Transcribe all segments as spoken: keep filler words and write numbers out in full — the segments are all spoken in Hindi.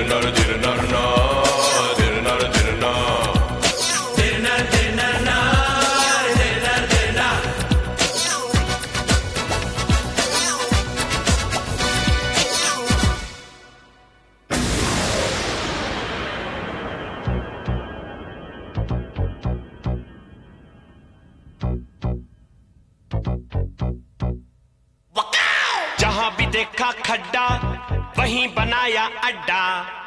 dirnar dirnar na, dirnar dirnar, dirnar dirnar na, dirnar dirnar. जहां भी देखा खड्डा वहीं बनाया अड्डा,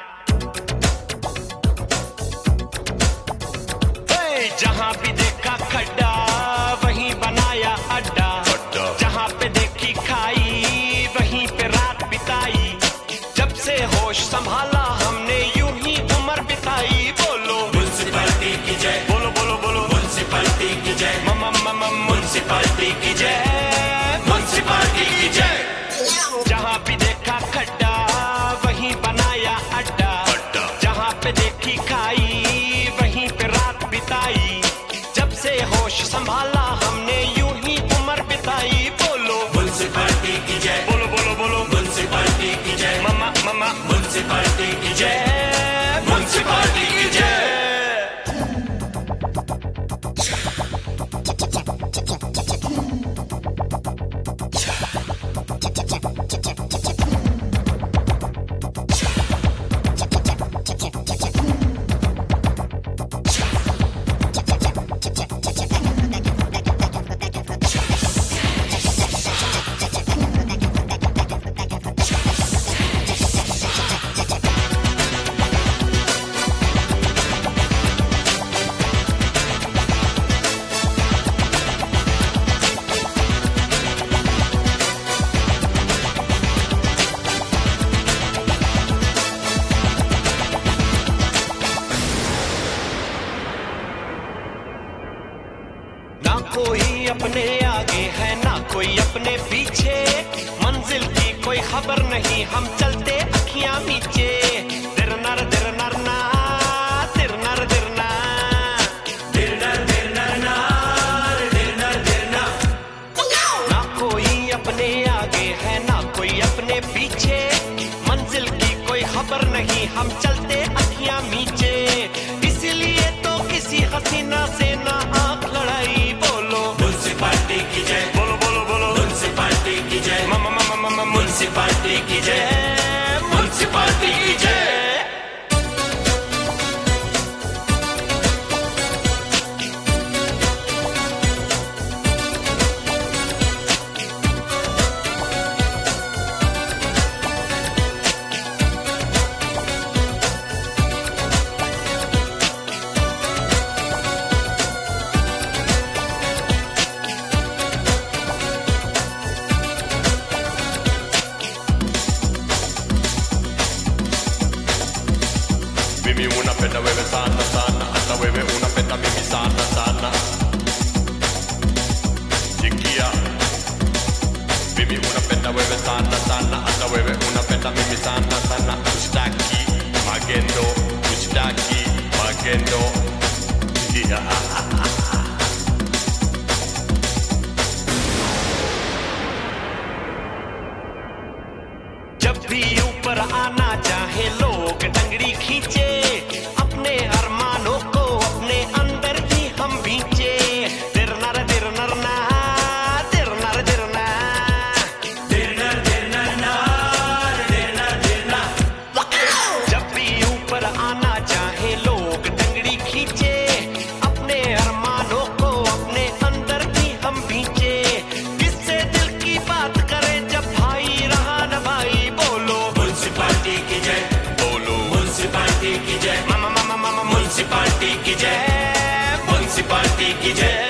जहां भी देखा खड्डा वहीं बनाया अड्डा, जहां पे देखी खाई वहीं पे रात बिताई, जब से होश संभाला हमने यूं ही उम्र बिताई। बोलो म्युनिसिपैलिटी की जय, बोलो बोलो बोलो म्युनिसिपैलिटी की जय, मम मम म्युनिसिपैलिटी की जय, म्युनिसिपैलिटी की जय। जहां भी देखा खड्डा वहीं बनाया अड्डा, जहां पे देखी खाई वहीं पे रात बिताई, जब से होश संभाला हमने यूं ही उम्र बिताई। बोलो म्युनिसिपैलिटी की जय, बोलो बोलो बोलो म्युनिसिपैलिटी की जय, ममा ममा म्युनिसिपैलिटी की जय, म्युनिसिपैलिटी की जय। ना कोई अपने आगे है ना कोई अपने पीछे, मंजिल की कोई खबर नहीं हम चलते अखियां नीचे। दिरनर दिरनर ना, दिरनर दिरना, दिरनर दिरनर ना, दिरनर दिरना। ना कोई अपने आगे है ना कोई अपने पीछे, मंजिल की कोई खबर नहीं हम चलते अखियां नीचे। इसलिए तो किसी हसीना से ना आंख लड़ाई। बोलो म्युनिसिपैलिटी की जय, बोलो बोलो बोलो म्युनिसिपैलिटी की जय, मम मम मम म्युनिसिपैलिटी की जय, म्युनिसिपैलिटी की जय। Mimi unapenda wewe sana sana, hata wewe unapenda mimi sana sana. Sikia, mimi unapenda wewe sana sana, hata wewe unapenda mimi sana sana. Ushtaki magendo, ushtaki magendo. Yeah. जब भी ऊपर आना चाहे लोग डंगरी खींचे, अपने अरमानों को अपने अंदर ही हम बींचे। दिरनर दिरनर ना, दिरनर दिरना, दिरनर दिरनर ना, दिरनर दिरना। जब भी ऊपर आना चाहे लोग डंगरी खींचे, अपने अरमानों को अपने अंदर ही हम बींचे। किससे दिल की बात करें जब भाई रहा न भाई। बोलो म्युनिसिपैलिटी की जय, बोलो म्युनिसिपैलिटी की जय, मम मम मम म्युनिसिपैलिटी की जय, म्युनिसिपैलिटी की जय।